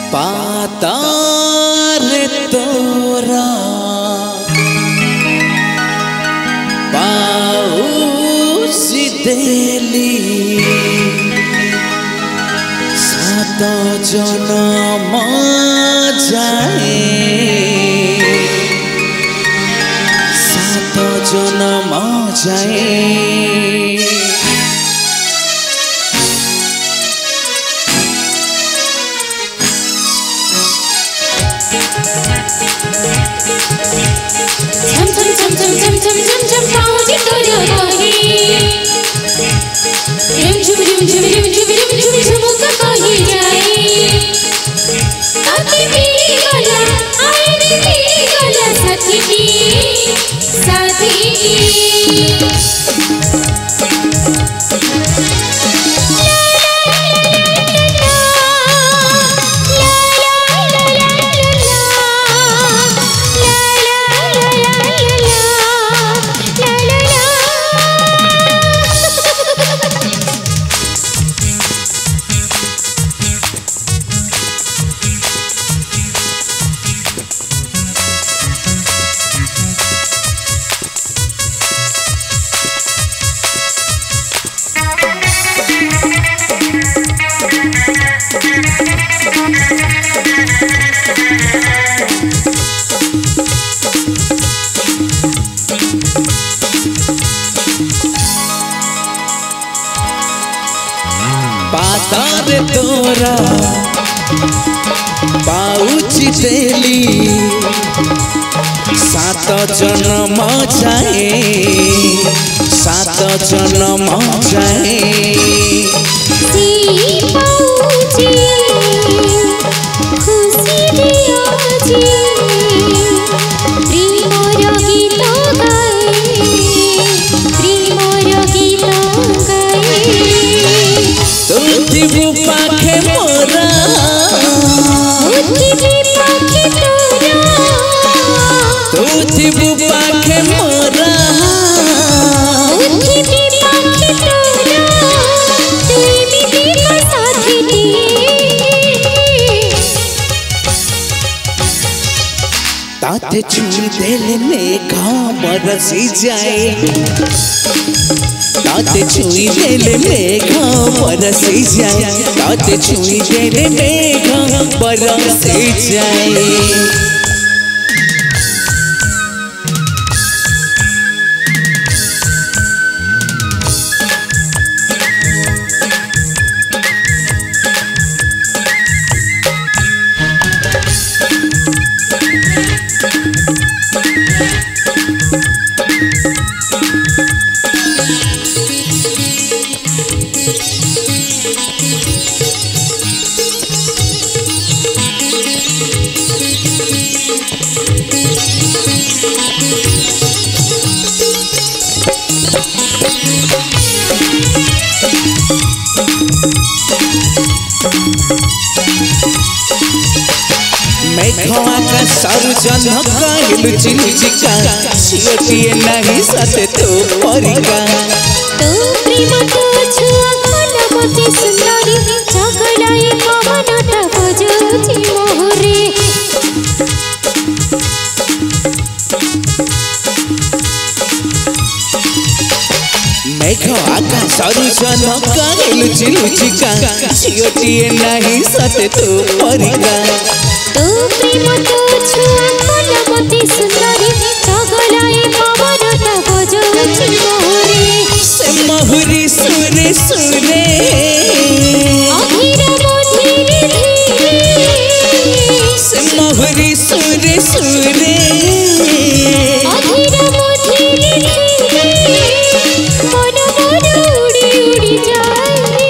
पातार तोरा पाऊस देली सात जन्म जाए सात जन्म जाए पातार तोरा पाउच देली सात जन्म जाए सात जन्म जाए पाखे मोरा तू जीवु पाखे मोरा ताते छुई देले मेघा बरसी जाए ताते छुई देले मेघा बरसी जाए ताते छुई देले मेघा बरसी जाए मेघवा का सारू जन्म गाइल चिलचिका सियोटिए नहीं सते तो परिका तो प्रेम तो छुआ कलमती सुंदरी जगलाए कमनटा बजोची मोहरे मेघवा का सारू जन्म गाइल चिलचिका सियोटिए नहीं सते तो परिका तो प्रेम तो छुआ कलमती सुंदरी जगलाए कमनटा बजोची मोहरे से महुरी सुरे सुरे अधीर मधीर धीरे से महुरी सुरे सुरे अधीर मधीर धीरे मन मन उड़ी उड़ी जाए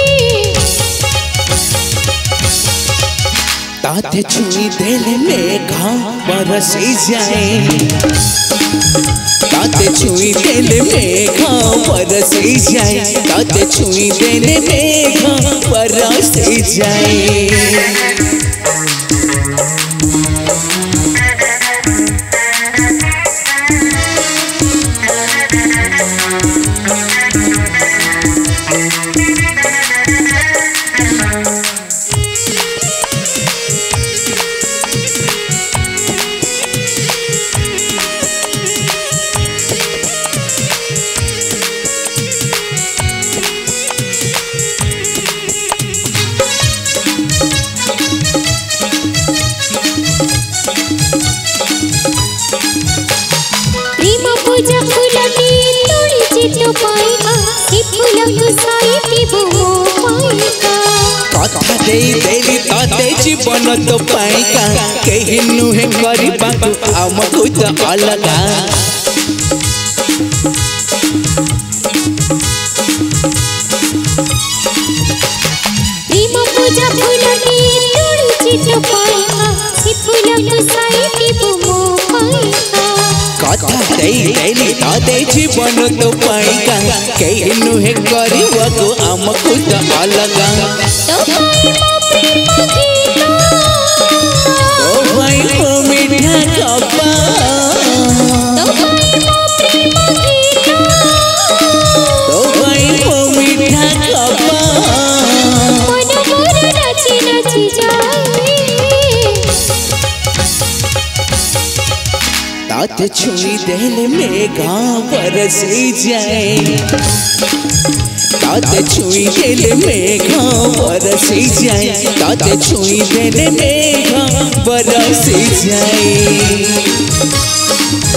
ताते छुई देले मेघा बरसी जाए ताते छुई देले मेघा बरसी जाए ताते छुई देले मेघा बरसी जाए देई देली तते जीवन तो पाइका केहि नुहे करिबाकु आमकु तो अलगा प्रेम पूजा फूलनी तुळसी टपाइका से फूलक साइटिबो मो पाइका कथा देई देली तते जीवन तो पाइका केहि नुहे करिबाकु आमकु तो अलगा तो भाई मो प्रेम गीता ओ भाई मो मीठा कपा मन मोर नाची नाची जाए तात छुई देले मेघा बरसी जाए तात छुई देले मेघा बरसी जाए तात छुई देले मेघा बरसी जाए